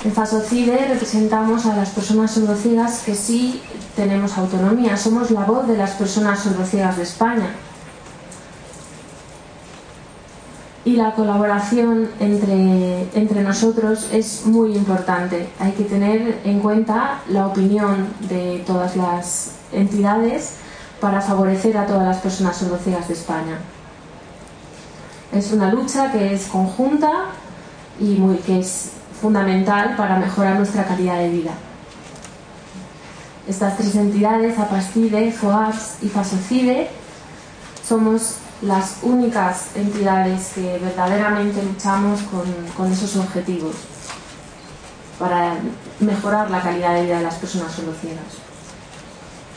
En Fasocide representamos a las personas sordociegas que sí tenemos autonomía, somos la voz de las personas sordociegas de España. Y la colaboración entre nosotros es muy importante. Hay que tener en cuenta la opinión de todas las entidades para favorecer a todas las personas sordociegas de España. Es una lucha que es conjunta y que es fundamental para mejorar nuestra calidad de vida. Estas tres entidades, Apastide, FOAPS y Fasocide, somos las únicas entidades que verdaderamente luchamos con esos objetivos para mejorar la calidad de vida de las personas sordociegas.